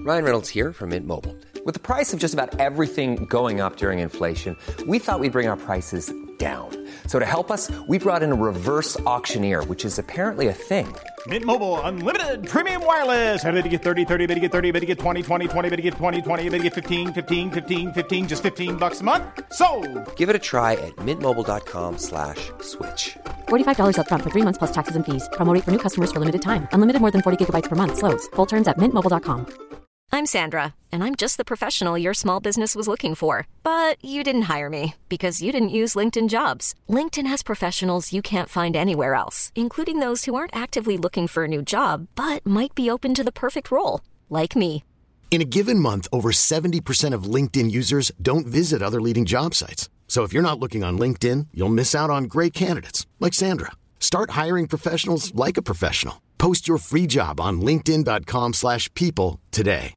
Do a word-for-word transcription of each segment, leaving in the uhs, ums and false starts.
Ryan Reynolds here from Mint Mobile. With the price of just about everything going up during inflation, we thought we'd bring our prices down. So to help us, we brought in a reverse auctioneer, which is apparently a thing. Mint Mobile Unlimited Premium Wireless. How to get thirty, thirty, how to get thirty, how to get twenty, twenty, twenty, how to get twenty, twenty, how to get fifteen, fifteen, fifteen, fifteen, just fifteen bucks a month? Sold! Give it a try at mintmobile.com slash switch. forty-five dollars up front for three months plus taxes and fees. Promo rate for new customers for limited time. Unlimited more than forty gigabytes per month. Slows full terms at mint mobile dot com. I'm Sandra, and I'm just the professional your small business was looking for. But you didn't hire me because you didn't use LinkedIn Jobs. LinkedIn has professionals you can't find anywhere else, including those who aren't actively looking for a new job, but might be open to the perfect role, like me. In a given month, over seventy percent of LinkedIn users don't visit other leading job sites. So if you're not looking on LinkedIn, you'll miss out on great candidates like Sandra. Start hiring professionals like a professional. Post your free job on linkedin.com slash people today.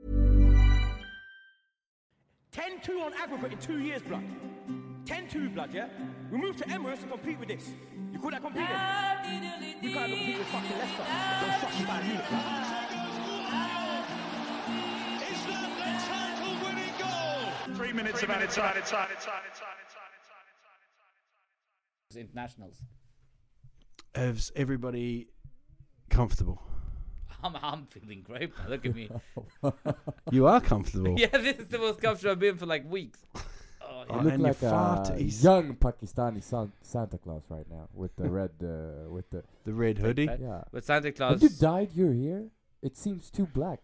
ten two on aggregate in two years, blood. ten two, blood, yeah? We moved to Emirates to compete with this. You call that competing? We can't compete with fucking Leicester. Don't fucking bad unit, blood. Is that the title-winning goal? Three minutes of added time. Internationals. Is everybody comfortable? I'm, I'm feeling great, man. Look at me. You are comfortable. Yeah, this is the most comfortable I've been for like weeks. Oh, You yeah. look And like you're far a to east. young Pakistani San- Santa Claus right now with the red, uh, with the The red hoodie. Right? yeah. But Santa Claus. Have you dyed your hair? It seems too black.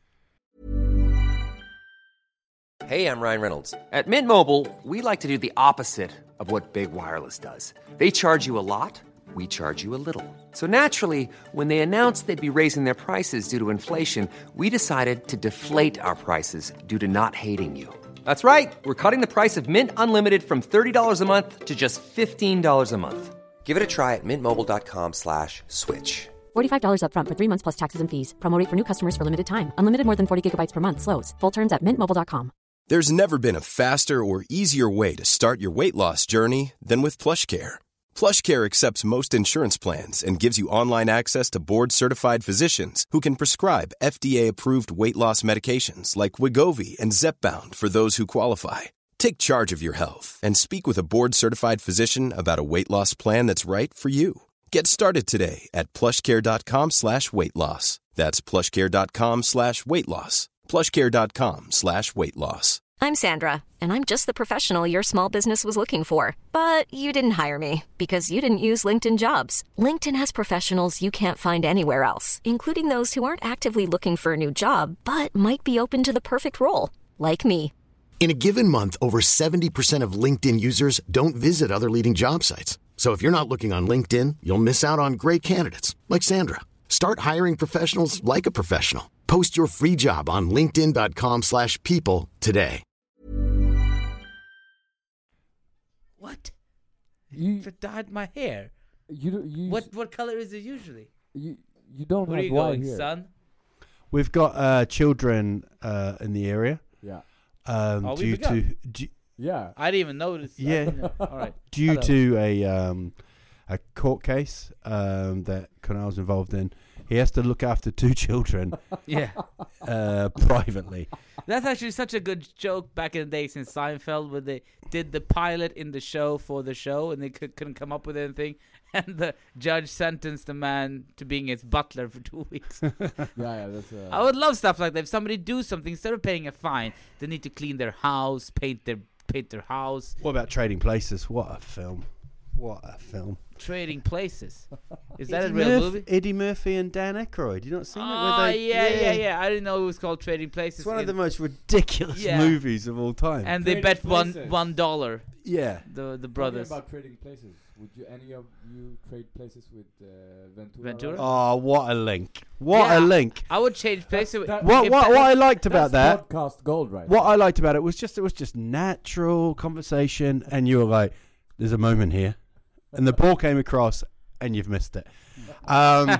Hey, I'm Ryan Reynolds. At Mint Mobile, we like to do the opposite of what Big Wireless does. They charge you a lot. We charge you a little. So naturally, when they announced they'd be raising their prices due to inflation, we decided to deflate our prices due to not hating you. That's right. We're cutting the price of Mint Unlimited from thirty dollars a month to just fifteen dollars a month. Give it a try at mintmobile.com slash switch. forty-five dollars up front for three months plus taxes and fees. Promo rate for new customers for limited time. Unlimited more than forty gigabytes per month. Slows full terms at mint mobile dot com. There's never been a faster or easier way to start your weight loss journey than with PlushCare. PlushCare accepts most insurance plans and gives you online access to board-certified physicians who can prescribe F D A-approved weight loss medications like Wegovy and Zepbound for those who qualify. Take charge of your health and speak with a board-certified physician about a weight loss plan that's right for you. Get started today at plushcare.com slash weight loss. That's plushcare.com slash weight loss. plushcare.com slash weight loss. I'm Sandra, and I'm just the professional your small business was looking for. But you didn't hire me because you didn't use LinkedIn Jobs. LinkedIn has professionals you can't find anywhere else, including those who aren't actively looking for a new job, but might be open to the perfect role, like me. In a given month, over seventy percent of LinkedIn users don't visit other leading job sites. So if you're not looking on LinkedIn, you'll miss out on great candidates like Sandra. Start hiring professionals like a professional. Post your free job on linkedin.com slash people today. What? You You dyed my hair. you you What what color is it usually? you you don't Where have are you white going, hair. son? We've got uh, children uh, in the area. Yeah, Um, Oh, we due begun. to due, yeah. I didn't even notice. Yeah. All right. due Hello. to a um, a court case um, that Cornell's involved in, he has to look after two children Yeah. uh, privately. That's actually such a good joke back in the day since Seinfeld, where they did the pilot in the show for the show and they could, couldn't come up with anything. And the judge sentenced the man to being his butler for two weeks. yeah, yeah, that's. Uh, I would love stuff like that. If somebody do something, instead of paying a fine, they need to clean their house, paint their paint their house. What about Trading Places? What a film! What a film! Trading Places. Is that Eddie a real Murph- movie? Eddie Murphy and Dan Aykroyd. You not seen it? Oh, Where they, yeah, yeah, yeah. I didn't know it was called Trading Places. It's one of in- the most ridiculous Yeah. movies of all time. and they Trading bet one Places. one dollar. yeah. The the Talking brothers. about trading places. Would you any of you trade places with uh, Ventura? Ventura? Oh, what a link! What Yeah. a link! I would change places. with- that- What if what that- what I liked about That's that, podcast gold, right? what I liked about it was just it was just natural conversation, and you were like, "There's a moment here," and the ball came across, and you've missed it. Um,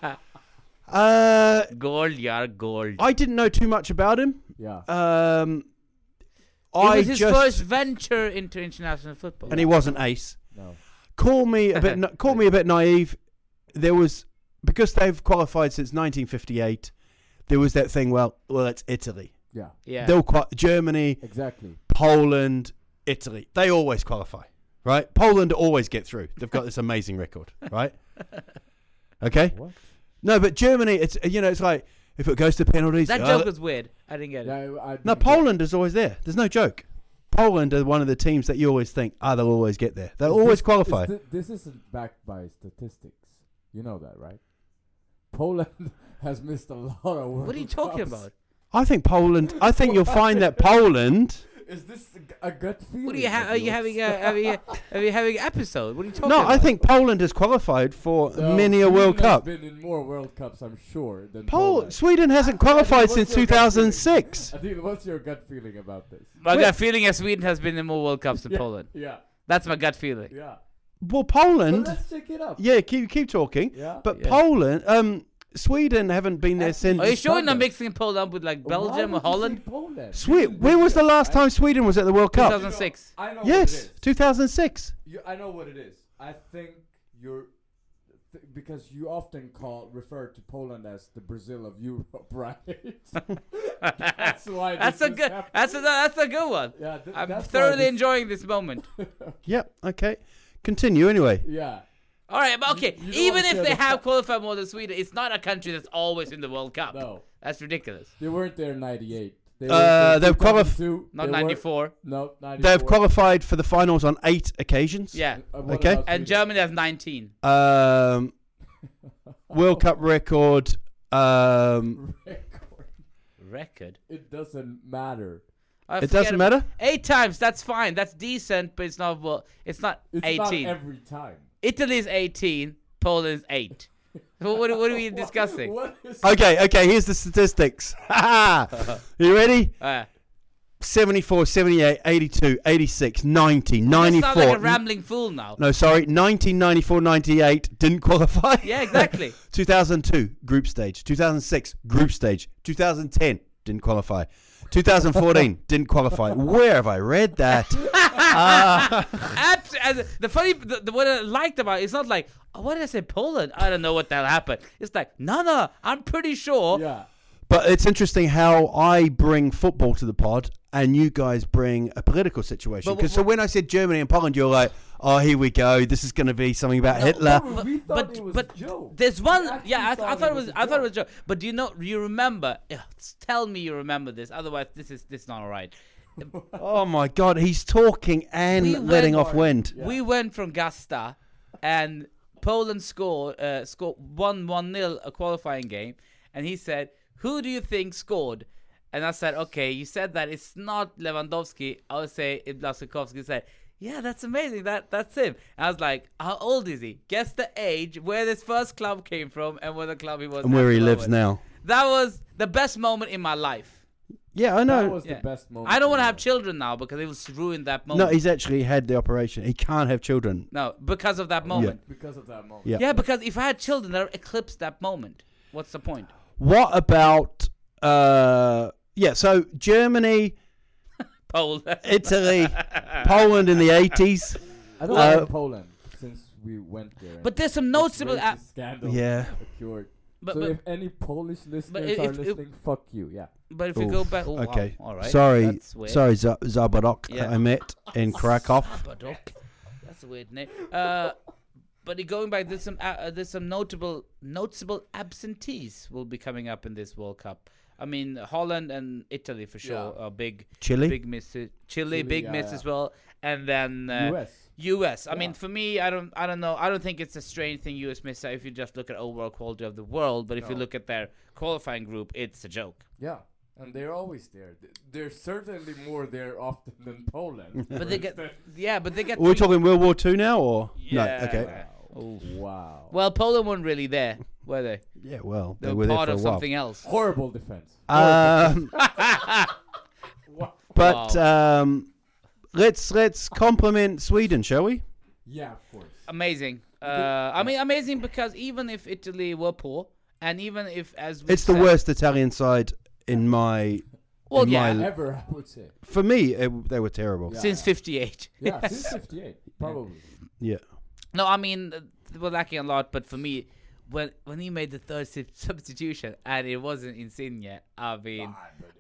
uh, Gold, yeah, gold. I didn't know too much about him. Yeah. Um, It I was his just first venture into international football. and he wasn't ace. No. Call me a bit. na- call me a bit naive. There was because they've qualified since nineteen fifty-eight. there was that thing. Well, well, it's Italy. Yeah. Yeah. They'll qual- Germany, Exactly. Poland, Italy. They always qualify, right? Poland always get through. They've got this amazing record, right? Okay. What? No, but Germany, it's you know, it's like if it goes to penalties. That uh, joke was weird. I didn't get it. Yeah, I no, didn't Poland is always there. There's no joke. Poland are one of the teams that you always think, ah, they'll always get there. They'll Is always this- qualify. is thi- this isn't backed by statistics. You know that, right? Poland has missed a lot of World What are you talking Cups. about? I think Poland. I think you'll find that Poland. Is this a, g- a gut feeling? What are you, ha- of are you yours? having? A, are, you, are you having an episode? What are you talking No, about? I think Poland has qualified for No, many a Sweden World has Cup. been in more World Cups, I'm sure, than Pol- Poland. Sweden hasn't qualified since two thousand six. Adil, what's your gut feeling about this? My Wait. gut feeling is Sweden has been in more World Cups than Yeah, Poland. Yeah, That's my gut feeling. yeah. Well, But Poland. let's check it up. Yeah, keep keep talking. Yeah. But Yeah. Poland, um, Sweden haven't been there Actually, since. Are you It's sure you're not Poland. mixing Poland up with like Belgium or Why would you Holland? say Poland? Swe- when was the last time Sweden was at the World two Cup? thousand six. I know Yes, what it is. two thousand six. You, I know what it is. I think you're th- because you often call refer to Poland as the Brazil of Europe, right? That's why. That's this a is good. happening. That's a that's a good one. Yeah, th- I'm that's why thoroughly this- enjoying this moment. Yep. Okay. Continue anyway. Yeah. All right, but okay. You- you don't Even wanna if share they the have fa- qualified more than Sweden, it's not a country that's always in the World Cup. No, That's ridiculous. they weren't there in ninety-eight. They Uh, weren't there they've in qualif- two thousand two. Not They were- ninety-four. No, ninety-four. They've qualified for the finals on eight occasions. Yeah. Uh, what Okay. about And Sweden? Germany has nineteen. Um, World Cup record. Um, Record. Record. It doesn't matter. I it forget doesn't about- matter. Eight times. That's fine. That's decent, but it's not. Well, it's not It's eighteen. not every time. Italy is eighteen. Poland is eight. So what, what are we discussing? What is Okay. Okay. Here's the statistics. You ready? Uh, seventy-four, seventy-eight, eighty-two, eighty-six, ninety, you ninety-four. sound like a rambling fool now. No, sorry. nineteen ninety-four, ninety-eight didn't qualify. Yeah, exactly. two thousand two group stage. two thousand six group stage. two thousand ten didn't qualify. two thousand fourteen didn't qualify. Where have I read that? uh, Abs- and the funny, the, the, what I liked about it, it's not like, oh, what did I say, Poland? I don't know what that happened. It's like, no, no, I'm pretty sure. Yeah. but it's interesting how I bring football to the pod and you guys bring a political situation. But Because wh- so when I said Germany and Poland, you're like, oh, here we go. This is going to be something about Hitler. No, we thought But it was but a joke. there's We one, actually yeah, I, th- I thought it was, a I thought it was a joke. joke. But do you know, you remember? Ugh, tell me you remember this. Otherwise, this is this is not all right. Oh, my God. He's talking and We letting went- off wind. Yeah. We went from Gasta, and Poland scored uh, scored one one nil a qualifying game, and he said, "Who do you think scored?" And I said, "Okay, you said that it's not Lewandowski." I would say if Blaszczykowski said, "Yeah, that's amazing. That that's him." And I was like, "How old is he? Guess the age, where this first club came from, and where the club he was And where at he the lives moment." now. That was the best moment in my life. Yeah, I know. That was Yeah. the best moment. I don't want to in have my- children now because it was ruined that no, moment. he's actually had the operation. He can't have children. No, because of that moment. because of that moment. Yeah. Yeah, because if I had children, that would eclipse that moment. What's the point? What about, uh, yeah, so Germany, Poland. Italy, Poland in the eighties. I don't Uh, like Poland since we went there. But there's some This noticeable. racist a- scandal Yeah. occurred. but, so but, if any Polish listeners if- are if- listening, fuck you. Yeah. but if you go back. Oh, wow. Okay. All right. Sorry, That's weird. sorry, Z- Zabarok. Yeah. I met in Krakow. Sabadok. That's a weird name. Uh, but going back, there's some uh, there's some notable noticeable absentees will be coming up in this World Cup. I mean, Holland and Italy for sure Yeah. are big. Chile? Big miss. Chile, Chile, big yeah, miss yeah. as well. And then uh, U S. U S. I mean, Yeah. for me, I don't, I don't know. I don't think it's a strange thing U S missed out if you just look at overall quality of the world. But if you No. look at their qualifying group, it's a joke. Yeah. And they're always there. Th- They're certainly more there often than Poland. But for they get, instance. yeah, but they get. We're three- talking World War Two now, or Yeah. no? Okay. Oh. Wow. Well, Poland weren't really there, were they? Yeah, well, They they were were there part for of a while. something else. Horrible defense. Um, Wow. but Wow. um, let's let's compliment Sweden, shall we? Yeah, of course. Amazing. Uh, I mean, amazing because even if Italy were poor, and even if as we It's the said- worst Italian side in my. Well, in yeah. my- Ever, I would say. for me, it, they were terrible. Yeah. since fifty-eight. Yeah, Yes. since fifty-eight, probably. Yeah. No, I mean uh, we're lacking a lot, but for me, when when he made the third sub- substitution and it wasn't Insigne, I mean,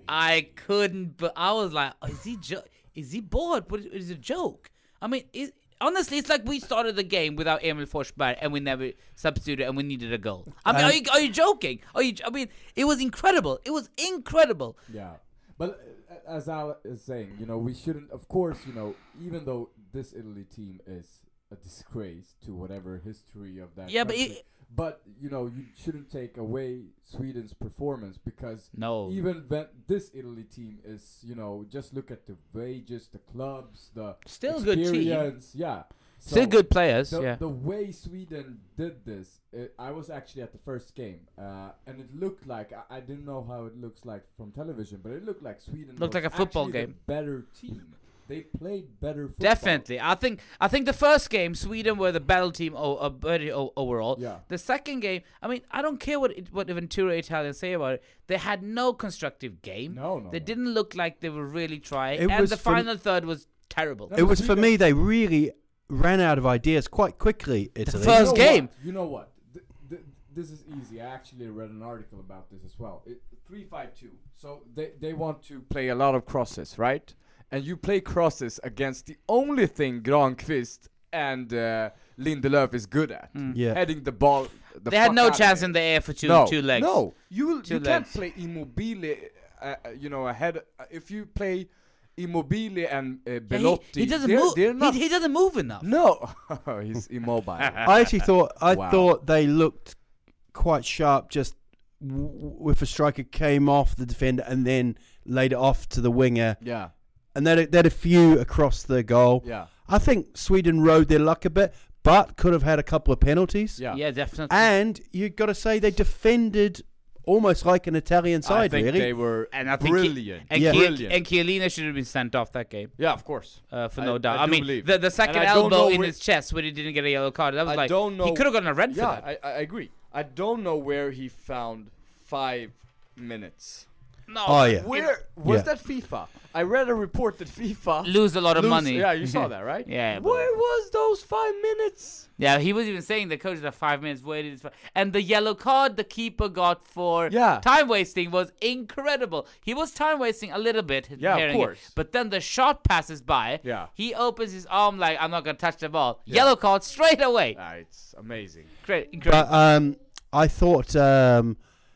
I couldn't. But I was like, oh, is he jo- is he bored? What is, is it a joke? I mean, it, honestly, it's like we started the game without Emil Forsberg and we never substituted and we needed a goal. I mean, um, are you are you joking? Are you? I mean, it was incredible. It was incredible. Yeah, but uh, as Al is saying, you know, we shouldn't. Of course, you know, even though this Italy team is a disgrace to whatever history of that. Yeah, country, but. It, But, you know, you shouldn't take away Sweden's performance because no. even when this Italy team is, you know, just look at the wages, the clubs, the Still good team. Yeah. So Still good players, the, yeah. The way Sweden did this, it, I was actually at the first game, uh, and it looked like, I, I didn't know how it looks like from television, but it looked like Sweden looked was like a football actually game. the better team. They played better football. Definitely. I think I think the first game, Sweden were the battle team o- uh, better o- overall. Yeah. The second game, I mean, I don't care what it, what Ventura Italians say about it. They had no constructive game. No, no. They no. didn't look like they were really trying. It and was the from- final third was terrible. No, It was for Sweden- me. They really ran out of ideas quite quickly. Italy. first you know game. What? You know what? Th- th- this is easy. I actually read an article about this as well. It, three five two. So they, they want to play a lot of crosses, right? And you play crosses against the only thing Granqvist and uh, Lindelöf is good at. Mm. Yeah. Heading the ball. The They had fuck no out of chance it. in the air for two no, two legs. No, you, Two you can't legs. play Immobile, uh, you know, ahead. Uh, if you play Immobile and uh, Yeah, Belotti, he, he doesn't they're, move. they're not. He, he doesn't move enough. no, he's immobile. I actually thought I Wow. thought they looked quite sharp. Just w- w- if a striker came off the defender and then laid it off to the winger, Yeah, and they had, they had a few across the goal. yeah, I think Sweden rode their luck a bit, but could have had a couple of penalties. yeah. Yeah, definitely. And you got to say they defended almost like an Italian I side. think really, they were and I think brilliant. and, Yeah. Ki- brilliant. and Chiellini should have been sent off that game. yeah, of course. Uh, for I- no doubt. I I, do mean, believe. the the second And I don't elbow know in where- his chest when he didn't get a yellow card. That was I like don't know. he could have gotten a red for Yeah, that. I, I agree. I don't know where he found five minutes. No. Oh, yeah. Where was Yeah. that FIFA? I read a report that FIFA Lose a lot of lose- money. Yeah, you saw that, right? Yeah, but- Where was those five minutes? Yeah, he was even saying the coach had five minutes waited, for, and the yellow card the keeper got for Yeah. time wasting was incredible. He was time wasting a little bit, Yeah, of hearing it, course. but then the shot passes by. Yeah. he opens his arm like I'm not gonna touch the ball. Yeah. Yellow card straight away. Ah, it's amazing. Great, incredible. But um, I thought um,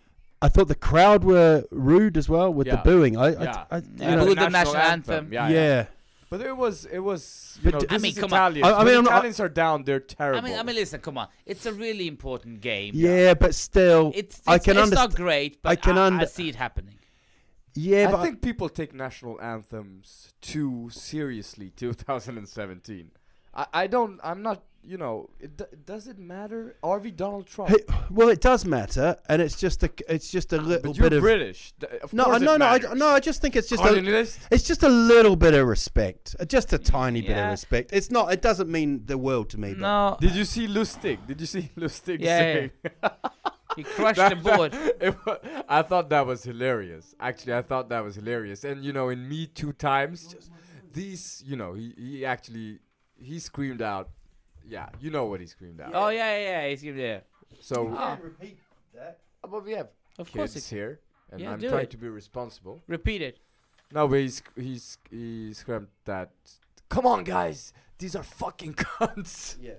I thought the crowd were rude as well with Yeah. the booing. I, Yeah. I, I, you Yeah, know, booed the national anthem. Yeah, yeah. yeah. But it was, it was. You But know, d- this I mean, is come on. Italians. I- I When mean, I'm not- Italians are down, they're terrible. I mean, I mean, listen, come on. It's a really important game. Yeah, but still, It's, it's I can it's understand. not great, but I I, can I, under- see it happening. Yeah, but I think people take national anthems too seriously. two thousand seventeen. I, I don't. I'm not. You know. It d- does it matter? Are we Donald Trump? Hey, well, it does matter, and it's just a it's just a little but you're bit of British. D- of no, course no, it no, I, matters. no. I just think it's just a, Communist? it's just a little bit of respect, uh, just a tiny bit Yeah. of respect. It's not. It doesn't mean the world to me. But No, Did you see Lustig? Did you see Lustig Yeah, saying? he crushed the board. It wa- I thought that was hilarious. Actually, I thought that was hilarious. And you know, in Me Too times, just these, you know, he he actually he screamed out. Yeah, you know what he screamed out. Oh yeah, yeah, yeah. He's yeah. So, Ah. repeat that. uh, but we have Of course kids it- here, and Yeah, I'm do trying it. to be responsible. Repeat it. No, but he's he's he screamed that. Come on, guys, these are fucking cunts. Yeah.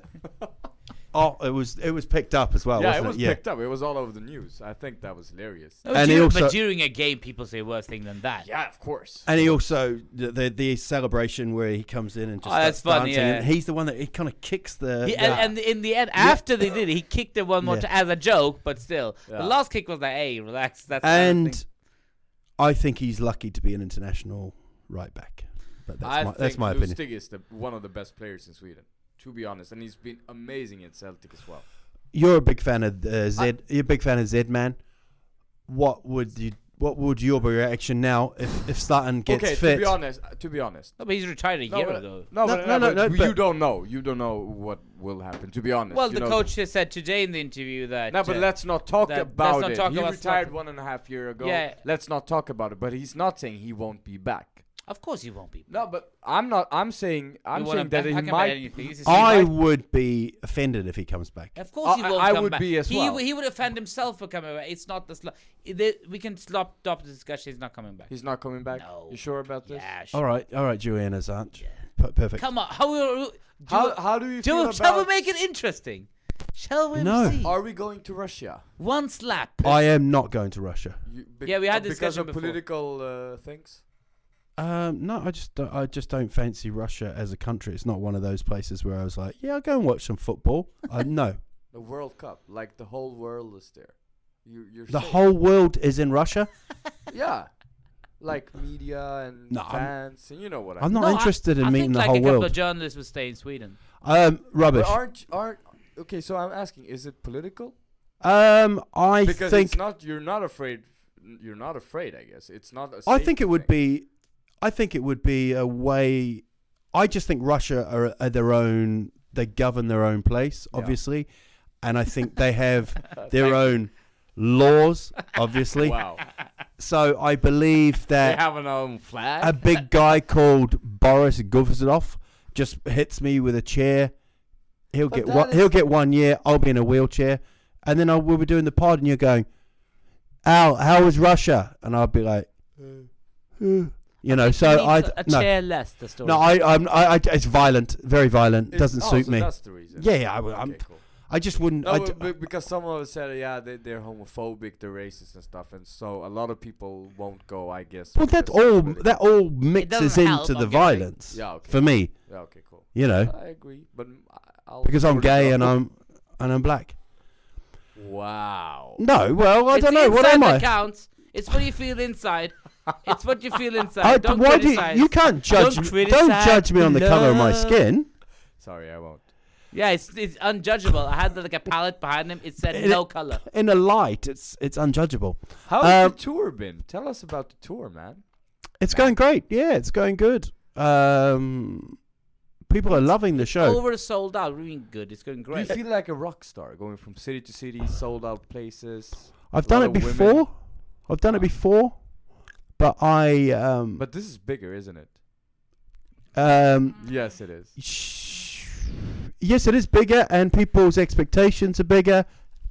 Oh, it was it was picked up as well. yeah, wasn't it was yeah. picked up. It was all over the news. I think that was hilarious. No, And he dur- also- but during a game, people say worse thing than that. Yeah, of course. And he also the, the the celebration where he comes in and just Oh, that's starts funny, dancing, yeah. and he's the one that he kind of kicks the. He, the- and, and in the end, after they did it, he kicked it one more Yeah. time as a joke, but still, Yeah. the last kick was like, "Hey, relax." That's the other and thing. I think he's lucky to be an international right back. But that's I my think that's my opinion. Lustig is the, one of the best players in Sweden, to be honest, and he's been amazing at Celtic as well. You're a big fan of uh, Zed. You're a big fan of Zed, man. What would you? What would your reaction now if if Zlatan gets okay, fit? to be honest, uh, to be honest. No, but he's retired a No, year but, ago. no, No, but, no, no, but no, you but- don't know. You don't know what will happen. To be honest. Well, you the know, coach has said today in the interview that. No, but uh, let's not talk that- about let's not it. talk he about retired Zlatan. one and a half year ago. Yeah. Let's not talk about it. But he's not saying he won't be back. Of course, he won't be. No, but I'm not. I'm saying. I'm saying that he might. I would be offended if he comes back. Of course, he I- won't I come would back. be as he, well. w- He would offend himself for coming back. It's not the. Sl- it, we can stop, stop the discussion. He's not coming back. He's not coming back. No. You sure about this? Yeah, sure. All right, all right, Joanna Zanch. P- perfect. Come on. How will? How how do you feel do, Shall we about? make it interesting? Shall we No. see? Are we going to Russia? One slap. I am not going to Russia. You, bec- Yeah, we had uh, this because discussion of before. political uh, things. Um, no, I just don't, I just don't fancy Russia as a country. It's not one of those places where I was like, yeah, I'll go and watch some football. uh, no, The World Cup, like the whole world is there. You, you're the safe. whole world is in Russia. Yeah, like media and No, I'm- fans, and you know what I I'm mean. not No, interested I, in I meeting think the like whole a couple world. of journalists would stay in Sweden. Um, rubbish. But aren't aren't okay? So I'm asking, is it political? Um, I Because think it's not. You're not afraid. You're not afraid. I guess it's not. A I think safety it would thing. be. I think it would be a way. I just think Russia are, are their own. They govern their own place, Yeah. obviously, and I think they have Thank their you. own laws, obviously. Wow. So I believe They that have an own flag. a big guy called Boris Guzmanov just hits me with a chair. He'll But get that one. is- He'll get one year. I'll be in a wheelchair, and then I will be doing the pod, and you're going, "Al, how was Russia?" And I'll be like, "Uh, you know." So I a no, chair less. The story. no, I, I'm, I, I, it's violent, very violent. It's- Doesn't oh, suit so me. That's the reason. Yeah, yeah. I, w- I'm, Okay, cool. I just wouldn't. No, I but- d- but because some of us said, yeah, they, they're homophobic, they're racist and stuff, and so a lot of people won't go, I guess. well, that because they're all political. that all mixes doesn't into help, the I'm guessing. violence. Yeah, okay. For me, Yeah, okay, cool. you know, I agree, but mm, I- I'll because I'm sort of gay go- and I'm and I'm black. Wow. No, well, I It's don't the know. What inside am that I? counts. It's what you feel inside. It's what you feel inside. I, Don't why do you, criticize. you can't judge? Don't me- criticize Don't judge me on the color of my love. skin. Sorry, I won't. Yeah, it's it's unjudgeable. I had like a palette behind him. It said In no a- color. In a light, it's it's unjudgeable. How's the Um, tour been? Tell us about the tour, man. It's going great. Yeah, it's going good. Um, people are loving the show. Over sold out. Really good. It's going Do great. you feel like a rock star, going from city to city, sold out places? I've a done lot it of women? before. I've done it before, but I um But this is bigger, isn't it? um Yes, it is. sh- yes, it is bigger, and people's expectations are bigger,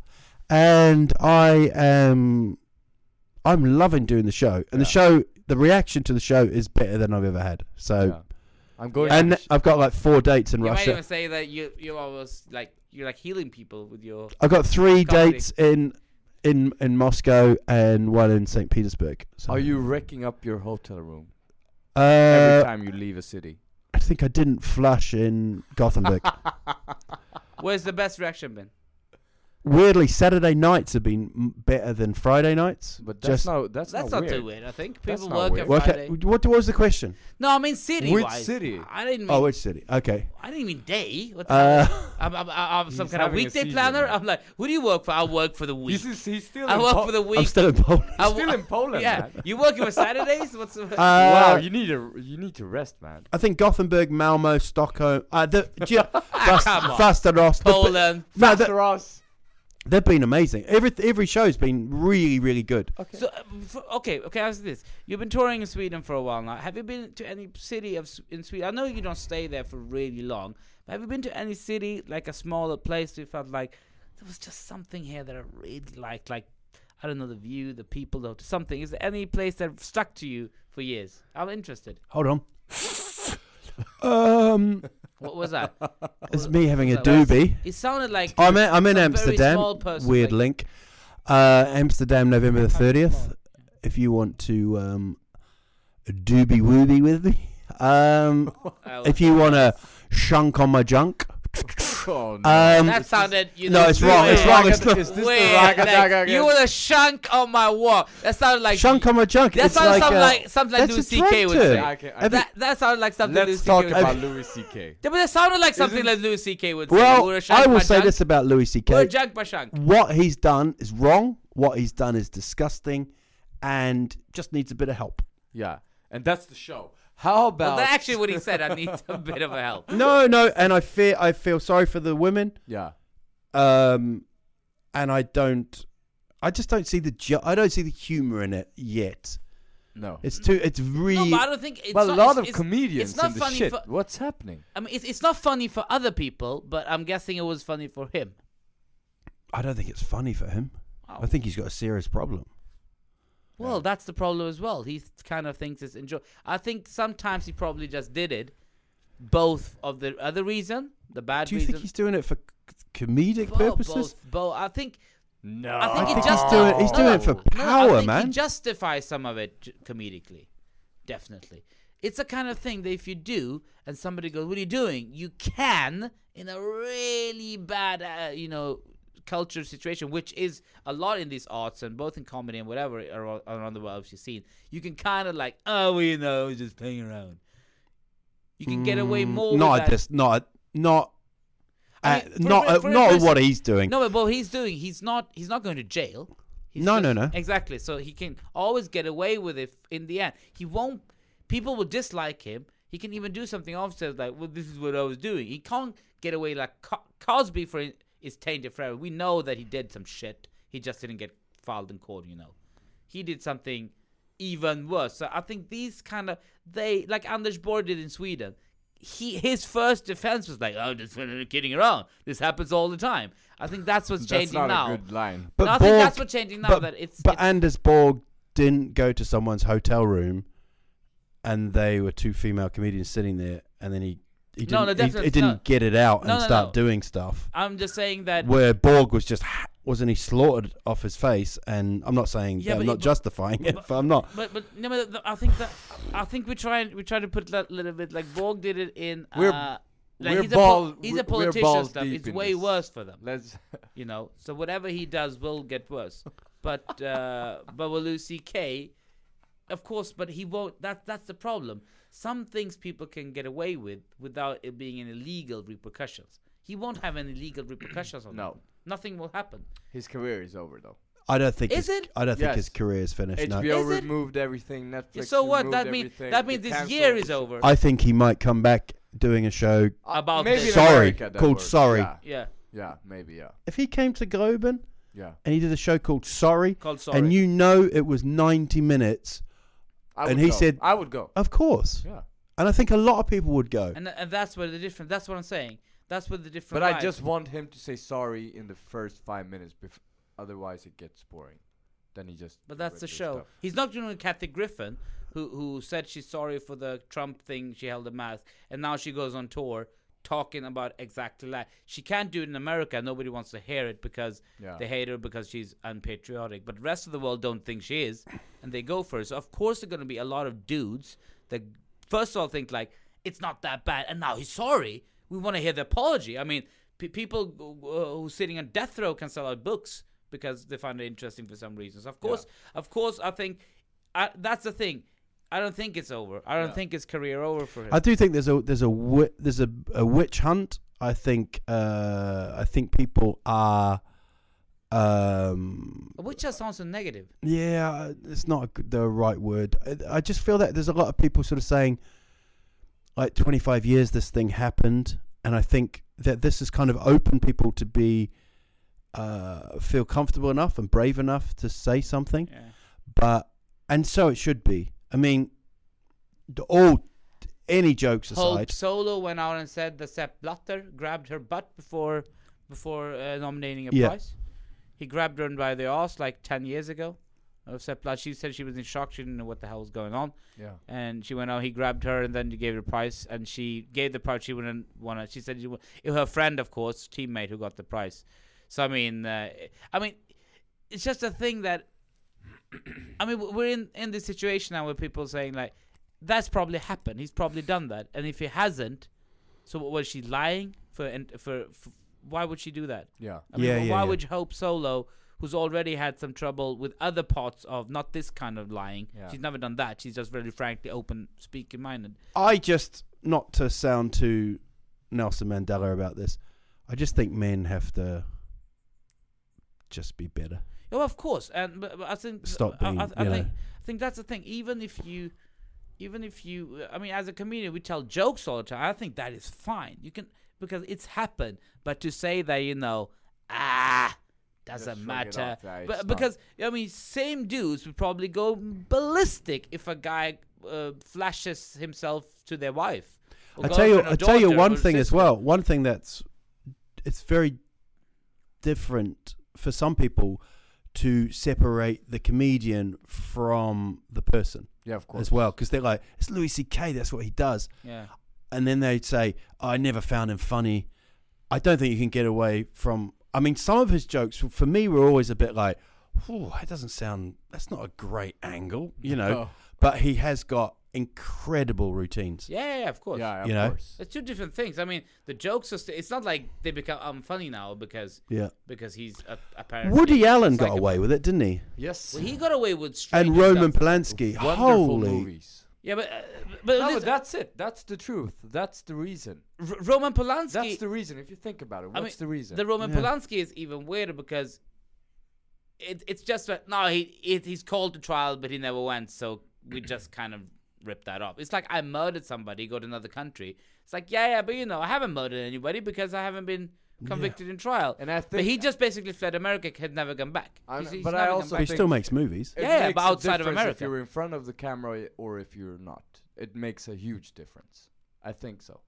and I am I'm loving doing the show, and the Yeah. show, the reaction to the show is better than I've ever had. So. Yeah. I'm going. And to sh- I've got like four dates in You might Russia. even say that you you always like you're like healing people with your. I've got three Comedy. dates in in in Moscow and one in Saint Petersburg. So. Are you wrecking up your hotel room Uh, every time you leave a city? I think I didn't flush in Gothenburg. Where's the best reaction been? Weirdly, Saturday nights have been m- better than Friday nights. But that's Just not. That's, That's not, not weird. too weird. I think That's people not work weird. on Work Friday. out- what was the question? No, I mean city. Which wise. city? I didn't mean. Oh, which city? Okay. I didn't mean day. What the Uh, hell? I'm, I'm, I'm some He's kind of having a weekday seizure, planner. man. I'm like, who do you work for? I work for the week. He's, is- he's still. I in work Po- for the week. I'm still in Poland. I Still wo- in Poland, Yeah, man. you working for Saturdays? What's the, Uh, Wow, you need to. You need to rest, man. I think Gothenburg, Malmo, Stockholm, uh, the, do you- Fast, come on. Fasteros, the- Poland? No, the- Faster us. they've been amazing. Every every show's been really, really good. Okay. So, uh, f- okay, okay. How's this? You've been touring in Sweden for a while now. Have you been to any city of S- in Sweden? I know you don't stay there for really long, but have you been to any city, like a smaller place, that you felt like there was just something here that I really liked? Like, I don't know, the view, the people, the something. Is there any place that stuck to you for years? I'm interested. Hold on. um, What was that? it's me having a What was that? doobie. It sounded like I'm in, I'm in some very Amsterdam. small person, Weird like- link. Uh, Amsterdam, November the thirtieth. If you want to um, doobie wooby with me. Um, Oh, if you want to shunk on my junk. Oh, no. Um, that sounded. You no, know, it's wrong. It's weird. wrong. It's not. Is this the Wait, raga like, daga again? you were a shunk on my wall. That sounded like Shunk on my junk. That it's sounds like, something uh, like something like that's Louis a C K drug would say. turn. I can- I Have That that sounded like something Louis Let's C K talk would about say. Louis C K. Yeah, but it sounded like something Isn't- like Louis C K would say. Well, We're a shunk I will by say junk. this about Louis C We're a K. junk by shunk. What he's done is wrong. What he's done is disgusting, and just needs a bit of help. Yeah, and that's the show. How about? Well, that's actually what he said. I need a bit of a help. No, no, and I fear I feel sorry for the women. Yeah. Um, and I don't, I just don't see the ju- I don't see the humor in it yet. No. It's too. It's really. No, but I don't think. It's well, not, a lot it's, of it's, comedians it's not in the funny shit. for. What's happening? I mean, it's it's not funny for other people, but I'm guessing it was funny for him. I don't think it's funny for him. Oh. I think he's got a serious problem. Well, yeah. That's the problem as well. He kind of thinks it's enjoy. I think sometimes he probably just did it, both of the other reason, the bad. Do you reason. think he's doing it for c- comedic Bo- purposes? Both, both. I think. No, I think, I he think just he's doing. He's no, doing no, it for no, power, I think man. He justifies some of it j- comedically, definitely. It's a kind of thing that if you do, and somebody goes, "What are you doing?" You can, in a really bad, uh, you know, culture situation, which is a lot in these arts and both in comedy and whatever around, around the world you've seen. You can kind of like, oh, well, you know, just playing around. You can get away more. Not with at that. this. Not. Not. I Uh, mean, for- not for- uh, for not instance- what he's doing. No, but what he's doing, he's not he's not going to jail. He's No, just- no, no. Exactly. So he can always get away with it in the end. He won't. People will dislike him. He can even do something offset like, well, this is what I was doing. He can't get away like Co- Cosby for in- is tainted forever. We know that he did some shit. He just didn't get filed in court. You know, he did something even worse. So I think these kind of they like Anders Borg did in Sweden. He his first defense was like, "Oh, just kidding around. This happens all the time." I think that's what's That's changing not now. a good line. But No, I think Borg- that's what's changing now. But, that it's but it's, Anders Borg didn't go to someone's hotel room, and they were two female comedians sitting there, and then he he No, didn't no, he, definitely he didn't not. get it out No, and no, start no. doing stuff. I'm just saying that. Where Borg was just ha- wasn't he slaughtered off his face? And I'm not saying Yeah, I'm but- not but- justifying it, but, but I'm not. But but no, but th- I think that I think we try we try to put that little bit like Borg did it in. Uh, We're- like we're he's ball- a po- he's we're- a we're politician balls stuff. deep It's in way this. worse for them. Let's. You know, so whatever he does will get worse. But uh, but with Louis C K, of course, but he won't. That that's the problem. Some things people can get away with without it being any legal repercussions. He won't have any legal repercussions on No. him. Nothing will happen. His career is over though. I don't think. Is his, it? I don't think Yes. his career is finished. H No. B O Is it? removed everything. Netflix. So what? removed That means everything. that They means this canceled- year is over. I think he might come back doing a show. Uh, About maybe this. in Sorry, America, that called works. Sorry. Yeah. yeah, yeah, maybe yeah, If he came to Globen yeah. and he did a show called Sorry, called Sorry. and you know it was ninety minutes, I and would he go. said, I would go. of course. Yeah. And I think a lot of people would go. and and that's where the difference. That's what I'm saying. That's where the difference. But I lies. just want him to say sorry in the first five minutes. Bef- otherwise, it gets boring. Then he just. But that's the does show. stuff. He's not doing Kathy Griffin, who who said she's sorry for the Trump thing. She held a mask, and now she goes on tour talking about exactly that. She can't do it in America. Nobody wants to hear it because Yeah. they hate her because she's unpatriotic. But the rest of the world don't think she is, and they go for it. So of course there are going to be a lot of dudes that first of all think like it's not that bad, and now he's sorry. We want to hear the apology. I mean, p- people uh, who's sitting on death row can sell out books because they find it interesting for some reasons. Of course, of course, I think I, that's the thing. I don't think it's over. I don't Yeah. think his career over for him. I do think there's a there's a wi- there's a, a witch hunt. I think uh, I think people are. Um, Which just sounds so negative. yeah, it's not a good, the right word. I, I just feel that there's a lot of people sort of saying, like twenty-five years this thing happened, and I think that this has kind of opened people to be uh, feel comfortable enough and brave enough to say something. Yeah. But and so it should be. I mean, the- all any jokes Hope aside, Solo went out and said that Sepp Blatter grabbed her butt before before uh, nominating a Yeah. prize. He grabbed her by the arse like ten years ago. Uh, Sepp Blatter, she said she was in shock. She didn't know what the hell was going on. Yeah. And she went out. He grabbed her and then he gave her the prize. And she gave the prize. She wouldn't want it. She said she, it was her friend, of course, teammate who got the prize. So I mean, uh, I mean, it's just a thing that. I mean, we're in in this situation now where people are saying like, that's probably happened. He's probably done that. And if he hasn't, so what, was she lying for? And for, for why would she do that? Yeah. I mean, Yeah, wh- yeah, why yeah. would Hope Solo, who's already had some trouble with other parts of not this kind of lying, Yeah. she's never done that. She's just very frankly open, speaking minded. I just not to sound too Nelson Mandela about this. I just think men have to just be better. Oh, of course, and but, but I think Stop I, being, I, I you think know. I think that's the thing. Even if you, even if you, I mean, as a comedian, we tell jokes all the time. I think that is fine. You can because it's happened. But to say that you know, ah, doesn't shrug it matter. off. Yeah, it's but not. because I mean, same dudes would probably go ballistic if a guy uh, flashes himself to their wife. I tell you, I tell you one thing as sister. well. One thing that's it's very different for some people to separate the comedian from the person. Yeah, of course. As well, because they're like, it's Louis C K. That's what he does. Yeah. And then they'd say, oh, I never found him funny. I don't think you can get away from. I mean, some of his jokes for me were always a bit like, oh, that doesn't sound. That's not a great angle, you know. No. But he has got incredible routines. Yeah, yeah, yeah, of course. Yeah, of You know? course. It's two different things. I mean, the jokes are. St- it's not like they become unfunny now because Yeah. because he's a, apparently. Woody Allen got psychopath. away with it, didn't he? Yes. Well, he got away with And Stranger Roman Stuff. Polanski. Wonderful Holy. movies. Yeah, but uh, but, No, listen, but that's it. That's the truth. That's the reason. R- Roman Polanski. That's the reason. If you think about it, what's I mean, the reason? The Roman Yeah. Polanski is even weirder because it, it's just that no, he it, he's called to trial, but he never went, so we just kind of ripped that off. It's like I murdered somebody, go to another country. It's like yeah, yeah, but you know, I haven't murdered anybody because I haven't been convicted in trial. And I but think- he just basically fled America, had never gone back. I He's- know, he's but I never gone also But he back. still makes movies. It Yeah, yeah, makes but a outside of difference America. if you're in front of the camera or if you're not. It makes a huge difference. I think so.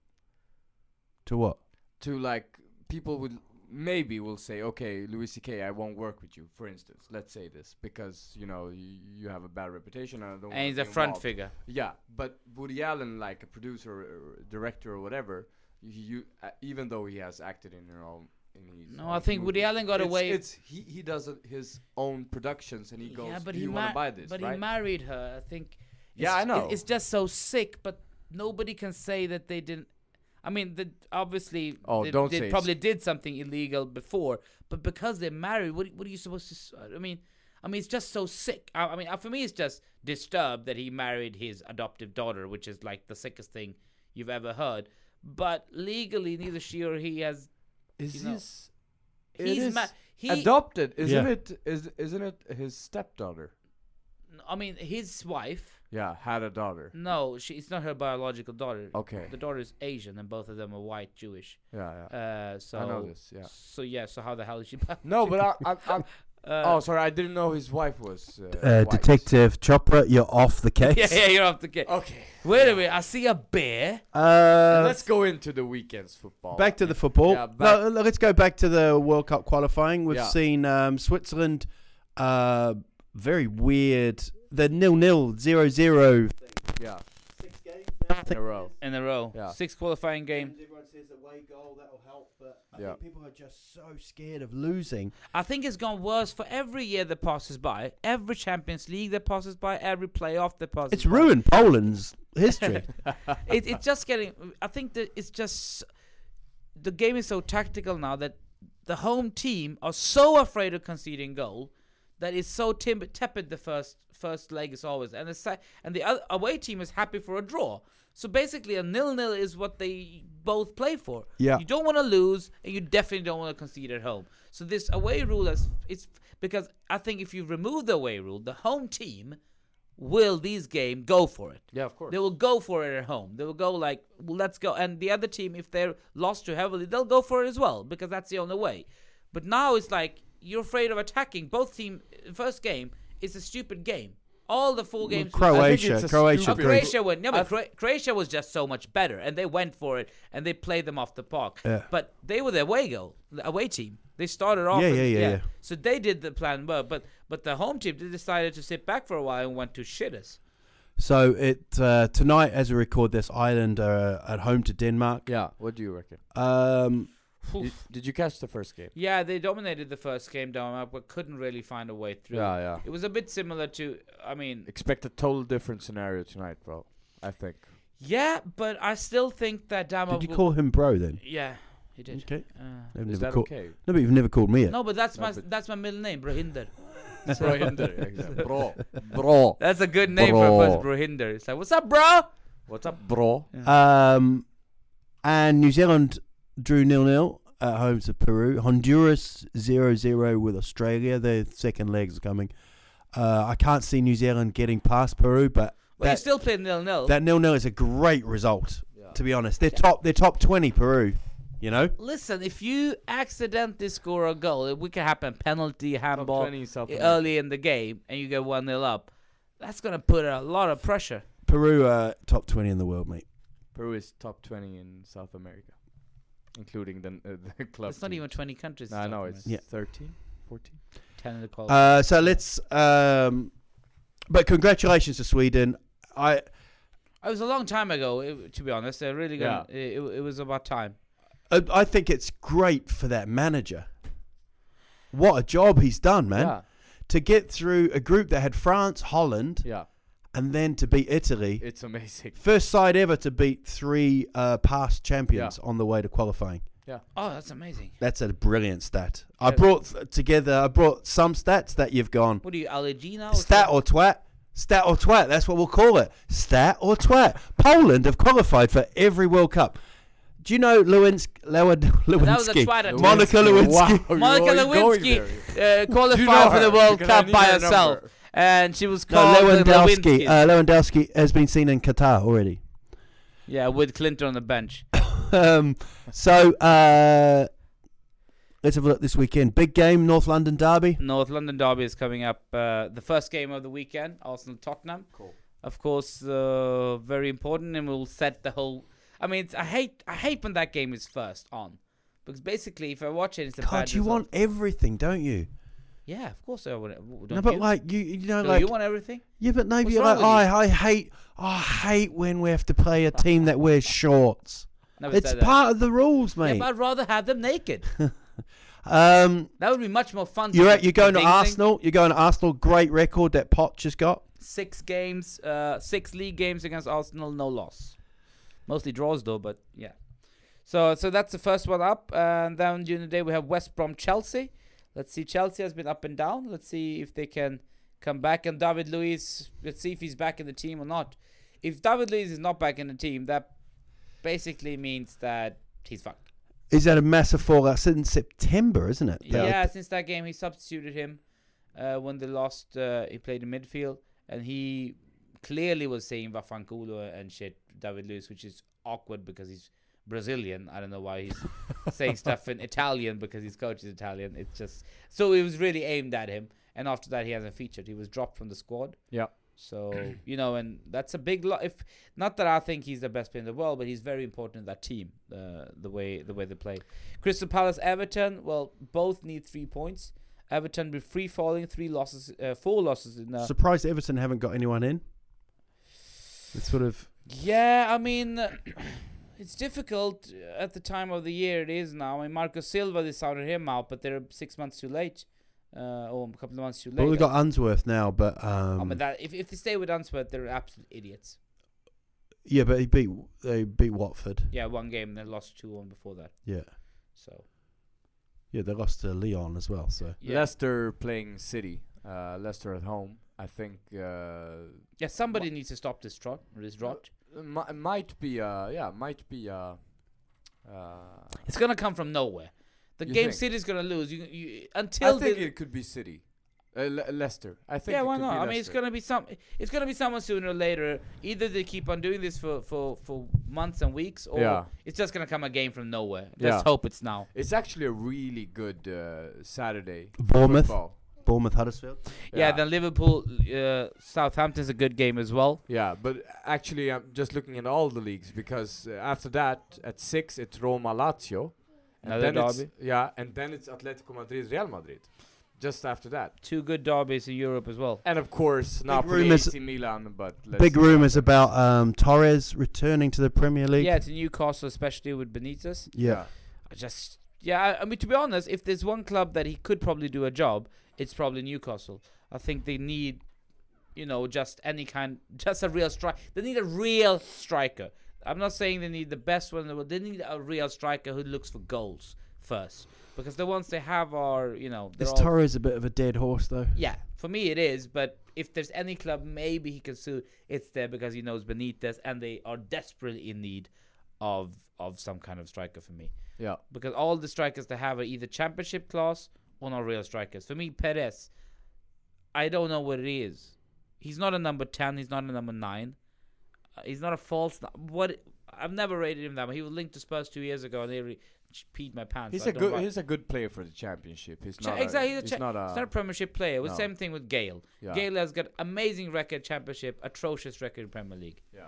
To what? To like people would maybe will say, okay, Louis C K, I won't work with you. For instance, let's say this because you know you, you have a bad reputation. And I don't. And wanna he's be a front involved. figure. Yeah, but Woody Allen, like a producer, or director, or whatever, you, you uh, even though he has acted in your own. In his No, own I think Woody movies, Allen got it's, away- It's he he does uh, his own productions and he goes. Yeah, but do he you want ma- to buy this? But right? he married her. I think. Yeah, it's- I know. it- It's just so sick, but nobody can say that they didn't. I mean, the, obviously, Oh, they, don't they say probably did something illegal before, but because they're married, what what are you supposed to? s- I mean, I mean, it's just so sick. I, I mean, uh, for me, it's just disturbed that he married his adoptive daughter, which is like the sickest thing you've ever heard. But legally, neither she or he has. Is you know, his it he's is ma- he. adopted? Isn't Yeah. it? Is isn't it his stepdaughter? I mean, his wife. Yeah, had a daughter. No, she. It's not her biological daughter. Okay. The daughter is Asian, and both of them are white Jewish. Yeah, yeah. Uh, so know this, yeah. So yeah. So how the hell is she? No, but I, I, I'm. Uh, oh, sorry, I didn't know his wife was. Uh, Uh, white. Detective Chopra, you're off the case. yeah, yeah. You're off the case. Okay. Wait a minute. I see a bear. Uh, Let's go into the weekend's football. Back to the football. Yeah, back- no, let's go back to the World Cup qualifying. We've Yeah. seen um, Switzerland, uh, very weird. The nil-nil, zero-zero. Yeah. Six games In a row. In a row. Yeah. Six qualifying game. Everyone says away goal, that'll help, but I Yeah. think people are just so scared of losing. I think it's gone worse for every year that passes by. Every Champions League that passes by. Every playoff that passes It's by. ruined Poland's history. it, it's just getting. I think that it's just the game is so tactical now that the home team are so afraid of conceding goal that it's so tim- tepid. The first first leg is always, and the se- and the other, away team is happy for a draw. So basically, a nil-nil is what they both play for. Yeah. You don't want to lose, and you definitely don't want to concede at home. So this away rule is it's because I think if you remove the away rule, the home team will these game go for it. Yeah, of course. They will go for it at home. They will go like, well, let's go. And the other team, if they're lost too heavily, they'll go for it as well because that's the only way. But now it's like you're afraid of attacking. Both team first game is a stupid game. All the four games. Croatia, it's a Croatia, Oh, stupid- Greece. Croatia won. No, but Cro- Croatia was just so much better, and they went for it, and they played them off the park. Yeah. But they were the away goal, the away team. They started off. Yeah, and- yeah, yeah, yeah. So they did the plan well, but but the home team they decided to sit back for a while and went to shit us. So it uh, tonight, as we record this, Ireland are at home to Denmark. Yeah. What do you reckon? Um, Did, did you catch the first game? Yeah, they dominated the first game down, but couldn't really find a way through. Yeah, yeah. It was a bit similar to, I mean, Expect a total different snenario tonight, bro. I think. yeah, but I still think that Dama. did you will- call him bro then? Yeah, he did. Okay. Uh, I've Is never that called- okay? No, but you've never called me it. no, but that's No, my but- that's my middle name, Brohinder. Brohinder. Bro. Bro. That's a good name Bro. for a first, Brohinder. It's like, what's up, bro? What's up, bro? Um, and New Zealand drew nil-nil at home to Peru. Honduras zero-zero with Australia. Their second leg's coming. Uh, I can't see New Zealand getting past Peru, but Well, you that, still played nil nil. that nil-nil is a great result. Yeah. To be honest, they're top. They're top twenty. Peru. You know. Listen, if you accidentally score a goal, it could happen penalty, handball twenty South America. early in the game, and you get one nil up. That's gonna put a lot of pressure. Peru uh, top twenty in the world, mate. Peru is top twenty in South America, including the, uh, the club. It's not teams. even twenty countries. No, I know it's Yeah. thirteen, fourteen. ten in the qualifier. Uh, so let's. Um, but congratulations to Sweden. I. It was a long time ago, it, to be honest. They're really gonna, Yeah. it, it, it was about time. I I think it's great for that manager. What a job he's done, man. Yeah, To get through a group that had France, Holland, yeah, and then to beat Italy. it's amazing. First side ever to beat three uh, past champions Yeah. on the way to qualifying. Oh, that's amazing. That's a brilliant stat. I Yeah. brought th- together, I brought some stats that you've gone, What are you, allergy now? stat or twat? Stat or twat, that's what we'll call it. Stat or twat. Poland have qualified for every World Cup. Do you know Lewinsky? Lewin, That was a Lewinsky? twat attempt. Monica Lewinsky. Wow, Monica you're going Lewinsky there. uh, qualified You know for the her, World because I Cup need by her herself. number. And she was No, called the Lewandowski. Lewinsky. Uh, Lewandowski has been seen in Qatar already. yeah, with Clinton on the bench. um, so uh, let's have a look this weekend. Big game, North London derby. North London derby is coming up. Uh, the first game of the weekend, Arsenal-Tottenham. Cool. Of course, uh, very important, and will set the whole. I mean, it's, I hate I hate when that game is first on, because basically, if I watch it, it's a bad God, you result. want everything, don't you? Yeah, of course I want it. W- No, Don't but you? like you, you know, No, like you want everything. yeah, but maybe What's you're wrong like, oh, with you? I, I hate, oh, I hate when we have to play a team that wears shorts. Never It's said that. part of the rules, Yeah, mate. but I'd rather have them naked. um, That would be much more fun. you're than at, you're going to ding-ding. Arsenal. You're going to Arsenal. Great record that Poch has got. Six games, uh, six league games against Arsenal, no loss. Mostly draws though, but yeah. So, so that's the first one up, and then during the day we have West Brom Chelsea. Let's see, Chelsea has been up and down. Let's see if they can come back. And David Luiz, let's see if he's back in the team or not. If David Luiz is not back in the team, that basically means that he's fucked. Is that a massive fallout since September, isn't it? That- Yeah, since that game, he substituted him uh, when they lost. Uh, he played in midfield, and he clearly was saying Vafanculo and shit, David Luiz, which is awkward because he's Brazilian. I don't know why he's saying stuff in Italian because his coach is Italian. It's just so it was really aimed at him. And after that, he hasn't featured. He was dropped from the squad. Yeah. So you know, and that's a big lot. If not that I think he's the best player in the world, but he's very important in that team. Uh, the way the way they play. Crystal Palace, Everton. Well, both need three points. Everton be free falling, three losses, uh, four losses in. Uh, Surprised Everton haven't got anyone in. It's sort of yeah, I mean, uh, it's difficult at the time of the year it is now. I mean, Marco Silva, they sounded him out, but they're six months too late, uh, or a couple of months too late. well, we've got Unsworth now, but um, oh, but that if if they stay with Unsworth, they're absolute idiots. yeah, but he beat they beat Watford. Yeah, one game and they lost two one before that. Yeah, So yeah, they lost to Leon as well. So yeah, Leicester playing City. Uh, Leicester at home. I think. Uh, yeah, somebody needs to stop this trot, this rot. uh, mi- might be. Uh, yeah, might be. Uh, uh, It's gonna come from nowhere. The You game think? City's gonna lose. You, you I until think they, it could be City. Uh, Le- Leicester. I think. yeah, it why could not? Be I mean, it's Leicester. gonna be some. It's gonna be someone sooner or later. Either they keep on doing this for, for, for months and weeks, or Yeah. it's just gonna come a game from nowhere. Let's Yeah. hope it's now. It's actually a really good uh, Saturday. Bournemouth, football. Bournemouth, Huddersfield. Yeah, then Liverpool, uh, Southampton's a good game as well. Yeah, but actually, I'm just looking at all the leagues because uh, after that, at six, it's Roma Lazio. And Another then it's, derby. yeah, and then it's Atletico Madrid, Real Madrid. Just after that. Two good derbies in Europe as well. And of course, Napoli, rumours- A C Milan, but let's Big see rumours about about um, Torres returning to the Premier League. Yeah, to Newcastle, especially with Benitez. yeah. I just, yeah, I, I mean, to be honest, if there's one club that he could probably do a job, it's probably Newcastle. I think they need, you know, just any kind, just a real strike. They need a real striker. I'm not saying they need the best one in the world. They need a real striker who looks for goals first. Because the ones they have are, you know, they're Is all, Torres a bit of a dead horse though? yeah, for me it is. But if there's any club maybe he can sue, it's there because he knows Benitez and they are desperately in need of of some kind of striker for me. Yeah. Because all the strikers they have are either championship class or not real strikers. For me, Perez, I don't know what it is. He's not a number ten. He's not a number nine. Uh, he's not a false. n- What I've never rated him that much. He was linked to Spurs two years ago, and they really peed my pants. He's so a good. He's a good player for the championship. He's Cha- not exactly. A, He's, he's a cha- not a. he's not a Premiership player. It was no. the same thing with Gale. Yeah. Gale has got amazing record Championship, atrocious record in Premier League. Yeah.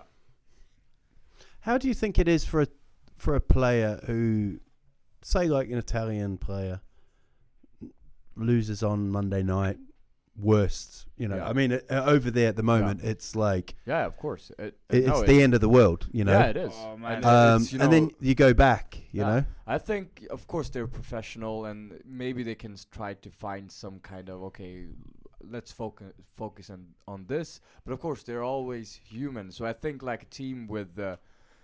How do you think it is for a for a player who, say, like an Italian player, loses on Monday night, worst, you know? Yeah. I mean, uh, over there at the moment, Yeah. it's like Yeah, of course. It, it, no, it's the end of the world, you know. Yeah, it is. Oh, man. And, Um, it's, you and know, then you go back, you yeah. know. I think, of course, they're professional, and maybe they can s- try to find some kind of okay. Let's focus focus on on this. But of course, they're always human. So I think like a team with, uh,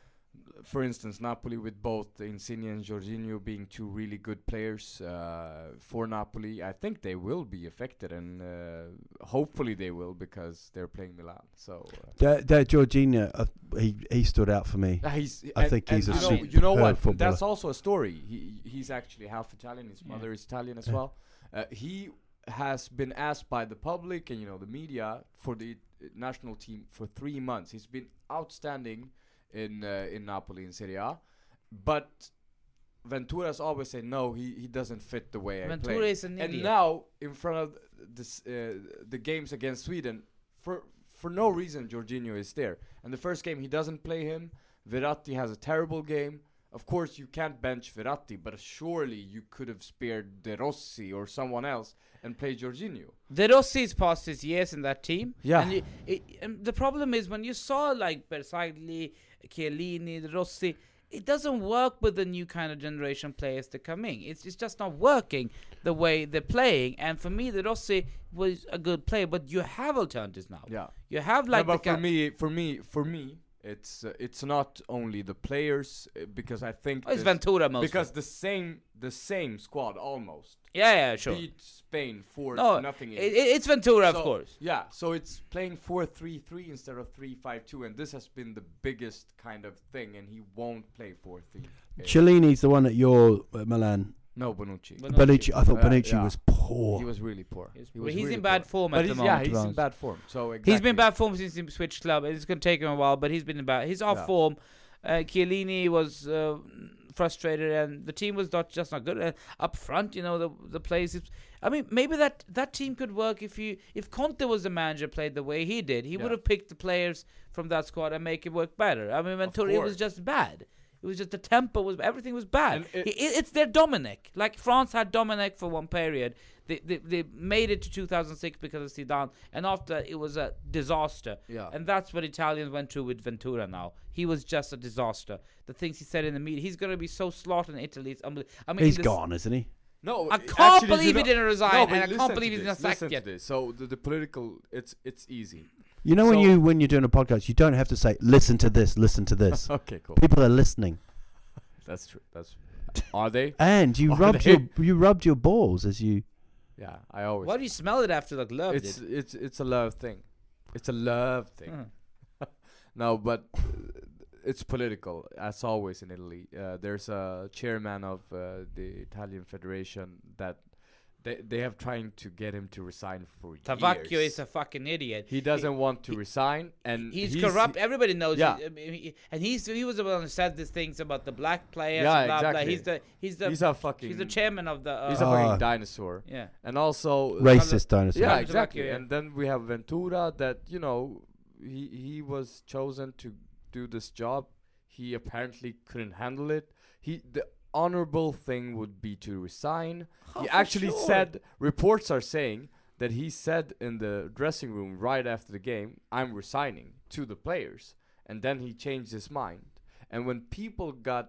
for instance, Napoli with both Insigne and Jorginho being two really good players uh, for Napoli, I think they will be affected, and uh, hopefully they will because they're playing Milan. So. Uh, That, that Jorginho, uh, he he stood out for me. Uh, he's, I and- think he's and a you know, superb you know what? footballer. That's also a story. He he's actually half Italian. His Yeah. mother is Italian as Yeah. well. Uh, he has been asked by the public and you know the media for the uh, national team for three months. He's been outstanding in uh, in Napoli in Serie A, but Ventura's always say no. He he doesn't fit the way I Ventura play. is an And idiot. now in front of this uh, the games against Sweden, for for no reason Jorginho is there. And the first game he doesn't play him. Verratti has a terrible game. Of course you can't bench Verratti, but surely you could have spared De Rossi or someone else and played Jorginho. De Rossi's past his years in that team. Yeah. And, you, it, and the problem is when you saw like Bersagli, Chiellini, De Rossi, it doesn't work with the new kind of generation players that come in. It's, it's just not working the way they're playing. And for me, De Rossi was a good player, but you have alternatives now. Yeah. You have No, like but the for ca- me, for me, for me, it's uh, it's not only the players uh, because I think Oh, it's this- Ventura mostly. because the same the same squad almost Yeah, yeah, sure. beat Spain for No, nothing. it, it- it's Ventura, So, of course. Yeah, so it's playing four three three instead of three five two, and this has been the biggest kind of thing, and he won't play four three. Cellini's the one at your uh, Milan. No, Bonucci. Bonucci. Bonucci. I thought Uh, Bonucci yeah. was poor. He was really poor. He was He poor. was He's really in bad poor. form But at the he's- moment, Yeah, to he's be in honest. bad form. So He's been exactly. bad form since he switched club. It's going to take him a while, but he's been in bad. He's off Yeah. form. Uh, Chiellini was uh, frustrated, and the team was not just not good. Uh, up front, you know, the the players. I mean, maybe that, that team could work if you if Conte was the manager, played the way he did. He Yeah. would have picked the players from that squad and make it work better. I mean, Ventura, it was course. just bad. It was just the tempo was everything was bad. And it- It- it- it's their Dominic. Like France had Dominic for one period. They, they they made it to two thousand six because of Zidane, and after it was a disaster. Yeah. And that's what Italians went through with Ventura now. He was just a disaster. The things he said in the media, he's going to be so slaughtred in Italy. It's unbelievable. I mean, He's in this- gone, isn't he? No, I i- can't actually, believe you he know- didn't resign, No, and but I can't listen believe to he's this, not sacked listen to yet. this. So the, the political, it's it's easy. You know when So- you when you're doing a podcast, you don't have to say listen to this, listen to this. Okay, cool. People are listening, That's true. That's are they? and you Are rubbed they? your you rubbed your balls as you. Yeah, I always. Why do you smell it after like love It's did? it's it's a love thing. It's a love thing. Mhm. No, but uh, it's political as always in Italy. Uh, there's a chairman of uh, the Italian Federation that they they have trying to get him to resign for Tavacchio years. is a fucking idiot. He doesn't He- want to he- resign, and He's, corrupt. Everybody knows. Yeah. he- I mean, he- and he's he was the one who said these things about the black players. Yeah, and blah, blah. exactly. He's the he's the He's a fucking. he's the chairman of the. Uh, He's a Ah. fucking dinosaur. yeah. And also Racist dinosaur. Yeah, Tavacchio, exactly. yeah. And then we have Ventura that, you know, he he was chosen to do this job. He apparently couldn't handle it. He the honorable thing would be to resign. Oh, he for actually sure. said, reports are saying that he said in the dressing room right after the game, I'm resigning to the players. And then he changed his mind. And when people got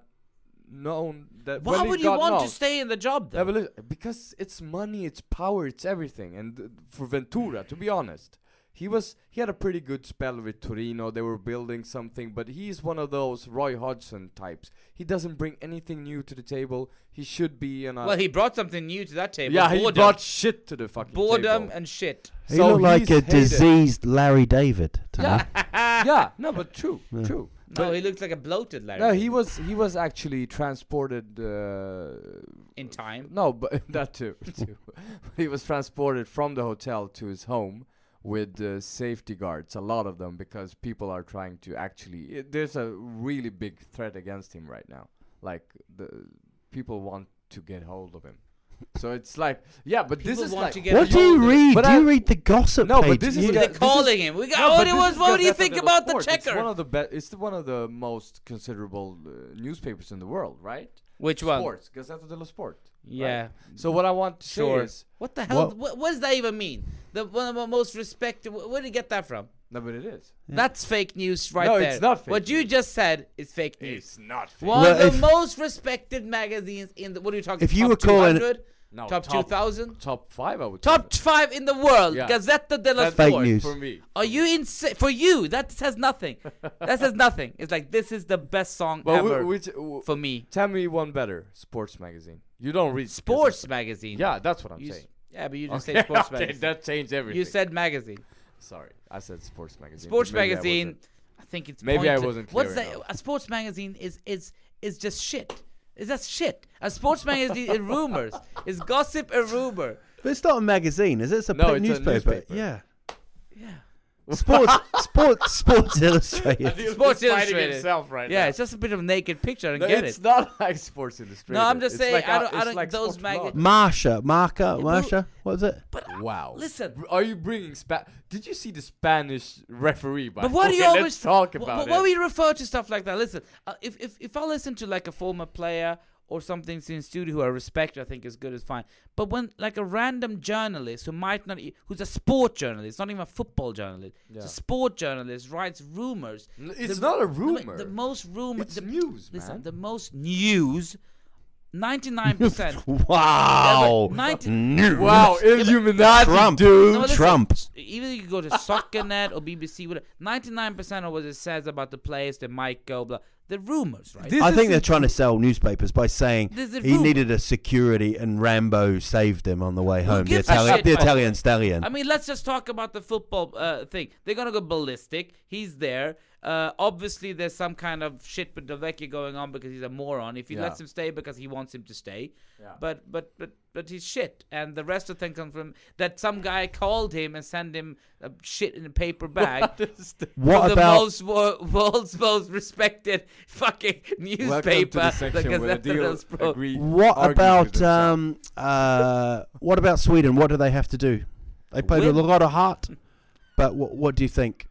known that Why when would it you got want to known- stay in the job yeah, then? but listen, because it's money, it's power, it's everything. And uh, for Ventura, to be honest, he was he had a pretty good spell with Torino. They were building something, but he's one of those Roy Hodgson types. He doesn't bring anything new to the table. He should be in a Well, he brought something new to that table. yeah. He boredom. brought shit to the fucking boredom table. and shit. He So looked like he's a hated. diseased Larry David. To me. yeah, yeah. No, but true, Yeah. true. No, he looks like a bloated Larry. No, he was he was actually transported. Uh, in time. No, but that too. too. He was transported from the hotel to his home with uh, safety guards, a lot of them, because people are trying to actually. It, there's a really big threat against him right now. Like the people want to get hold of him. So it's like, yeah, but People this is want like. to get What do you read? But Do I- you read the gossip No, page? but this is You- the- They're this calling is- him. We got. No, oh, but it this was. is What do you Gazzetta think dello about the Sport. It's checker? one of the be- It's the one of the most considerable uh, newspapers in the world, right? Which one? Sports, Gazzetta dello Sport. Yeah. right? So what I want to Sure. say is, What the hell? What- What, what does that even mean? The one of the most respected. wh- Where did you get that from? no, but it is. That's fake news right No, there. it's not fake What you news. just said is fake news. It's not. Fake. One Well, of the if- most respected magazines in the. What are you talking? If you top were calling- two hundred? No, top two thousand? top five, I would. Top say. five in the world. Yeah. Gazzetta dello That's Fake Sport. news. for me. Are you insane? For you, that says nothing. That says nothing. It's like this is the best song Well, ever wh- which, w- for me. tell me one better sports magazine. You don't read Sports Gazzetta. magazine. Yeah, that's what I'm You s- saying. Yeah, but you didn't Okay, say sports okay, magazine. that changed everything. You said magazine. Sorry, I said sports magazine. Sports Maybe I magazine. wasn't. I, think it's Maybe I pointless. wasn't What's clear that? enough. A sports magazine is is is just shit. Is that shit? A sports magazine is rumors. Is gossip a rumor? But it's not a magazine, is it? It's a No, pa- it's a newspaper. newspaper. Yeah. Yeah. Sports, sports, Sports Illustrated. Sports He's fighting Illustrated. himself right yeah, now. it's just a bit of a naked picture. I don't No, get it's it. not like Sports Illustrated. No, I'm just It's saying, like I a- don't- I it's don't- like those Sports maga- blog. Marsha, Marca, Yeah, Marsha. What was it? But Wow. listen. Are you bringing Spa? Did you see the Spanish referee? By But what do you okay, always Let's talk wh- about wh- it. Why we refer to stuff like that? Listen, uh, if if if I listen to like a former player or something in studio who I respect, I think is good, is fine. But when like a random journalist who might not, e- who's a sport journalist, not even a football journalist, it's Yeah. a sport journalist writes rumors. N- it's the- not a the- rumor. The, most rumor. It's the, news, listen, man. the most news. Ninety-nine percent. Wow. ninety Wow, Illuminati, Trump. dude. No, listen, Trump. s- Either you go to SoccerNet or B B C, whatever. Ninety-nine percent of what it says about the players that might go, blah, the rumors, right? This I think is they're a trying to tru- sell newspapers by saying This is a he rumor. needed a security and Rambo saved him on the way home. The gives a Italian, shit, the man? Italian stallion. I mean, let's just talk about the football uh, thing. They're gonna go ballistic. He's there. Uh, obviously, there's some kind of shit with Delvecchio going on because he's a moron. If he Yeah. lets him stay because he wants him to stay, Yeah. but but but but he's shit. And the rest of the thing comes from that some guy called him and sent him a shit in a paper bag. What from about- the most wo- world's most respected fucking newspaper? Welcome to the section where the Gazzetta deal dello Sport. agree- What argues with about themselves. um uh what about Sweden? What do they have to do? They played with a Win. lot of heart, but what what do you think?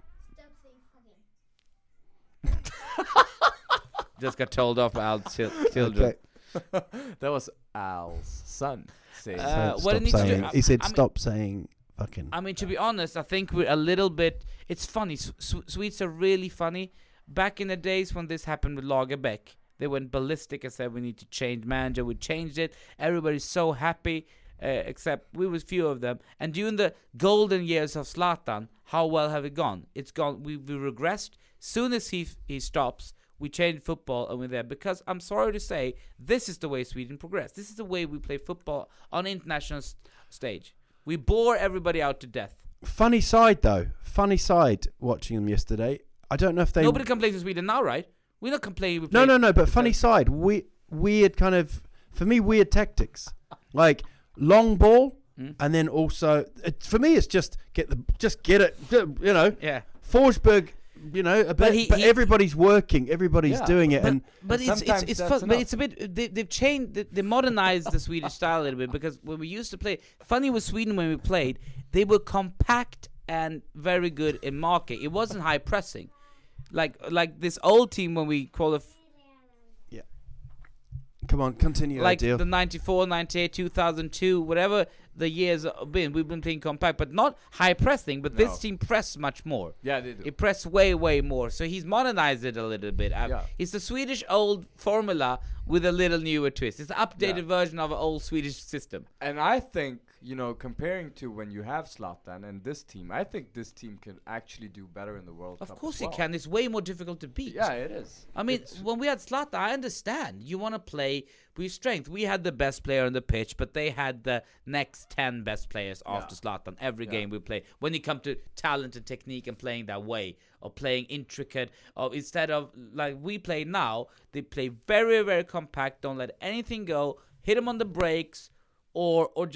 Just got told off by Al's chil- children. Okay. That was Al's son saying. Uh, that. what it Stop needs to do- saying. I- He said, I mean- "Stop saying fucking." I mean, to be honest, I think we're a little bit. It's funny. S- S- Swedes are really funny. Back in the days when this happened with Lagerbäck, they went ballistic and said we need to change manager. We changed it. Everybody's so happy, uh, except we was few of them. And during the golden years of Zlatan, how well have it gone? It's gone. We we regressed. Soon as he f- he stops, we change football and we're there. Because I'm sorry to say, this is the way Sweden progressed. This is the way we play football on international st- stage. We bore everybody out to death. Funny side though. Funny side. Watching them yesterday. I don't know if they. Nobody complains with Sweden now, right? We're not complaining. We No, play- no, no. But we funny play- side. We weird kind of for me weird tactics, like long ball, Mm. and then also it, for me it's just get the just get it. You know, Yeah. Forsberg. You know, a bit, but, he- he- everybody's working, everybody's Yeah, doing it, But, and but it's it's sometimes it's that's fun, but enough. it's a bit they, they've changed they, they modernized the Swedish style a little bit because when we used to play funny with Sweden when we played they were compact and very good in marking. It wasn't high pressing like like this old team when we qualify come on, continue. like Ideal. the ninety-four, ninety-eight, two thousand two, whatever the years have been, we've been playing compact, but not high pressing. But No. this team pressed much more. Yeah, they do. It pressed way, way more. So he's modernized it a little bit. Uh, Yeah. It's the Swedish old formula with a little newer twist. It's an updated Yeah. version of an old Swedish system. And I think, you know, comparing to when you have Zlatan and this team, I think this team can actually do better in the World Of Cup. course as it well. can. It's way more difficult to beat. Yeah, it is. I mean, It's- when we had Zlatan, I understand. You want to play with strength. We had the best player on the pitch, but they had the next ten best players after Zlatan. Every Yeah. game we play. When you come to talent and technique and playing that way, or playing intricate, or instead of like we play now, they play very, very compact. Don't let anything go. Hit them on the brakes, or or just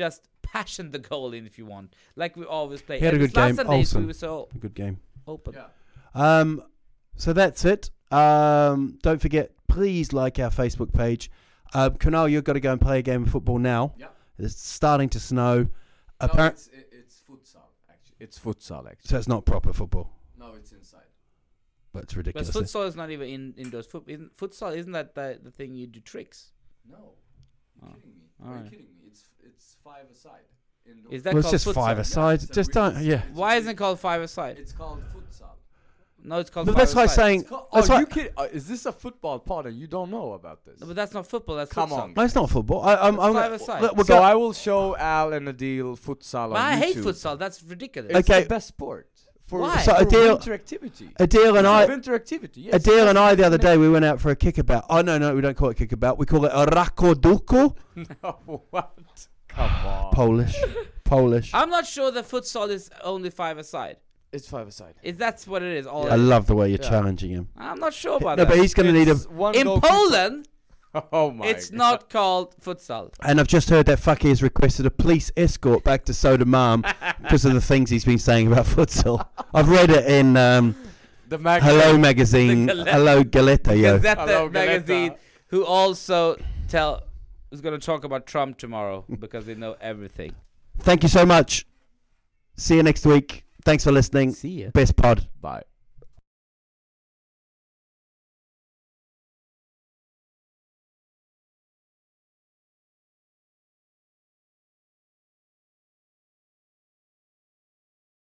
passion the goal in if you want, like we always play. He had a And good last game. Sundays we Olsen. were so A good game. open. Yeah. Um, so that's it. Um, don't forget, please like our Facebook page. Um, Kunal, you've got to go and play a game of football now. Yeah. It's starting to snow. No, Appar- it's, it, it's futsal, actually. It's futsal, actually. so it's not proper football, No, it's inside. but it's But ridiculous. futsal is not even in indoors. Foot, isn't, futsal isn't that the, the thing you do tricks? No. You're Oh. kidding me. All Are you right. kidding me? It's it's five-a-side. Indoor. Is that Well, it's called just futsal? five aside. it's a Just really don't. Yeah. it's a Why really- isn't it called five-a-side? It's called futsal. No, it's called But that's why I'm five-a-side. saying. It's called, That's oh, why, you kidding? Uh, is this a football pod and you don't know about this? No, but that's not football. That's Come futsal. on. no, it's not football. I, I'm. It's I'm five-a-side. look, we're so go- I will show Al and Adil futsal But on I hate YouTube. futsal. That's ridiculous. It's Okay. the best sport. For, Why? So for Adil- winter activity. Adil and For I. winter activity, yes. Adil and I the other day we went out for a kickabout. Oh no, no, we don't call it kickabout. We call it a rakoduku. No, what? Come on. Polish, Polish. I'm not sure that futsal is only five-a-side. It's five-a-side. Is that's what it is? All I it is. love the way you're Yeah. challenging him. I'm not sure about No, that. but he's going to need a. It's one in goalkeeper. Poland, Oh my it's God. not called futsal. And I've just heard that fucky has requested a police escort back to Sodermalm because of the things he's been saying about futsal. I've read it in um, the mag- Hello magazine. The Gazette- Hello Galetta, yo. Gazette Hello, magazine, Galetta. who also tell is going to talk about Trump tomorrow because they know everything. Thank you so much. See you next week. Thanks for listening. See ya. Best pod. Bye.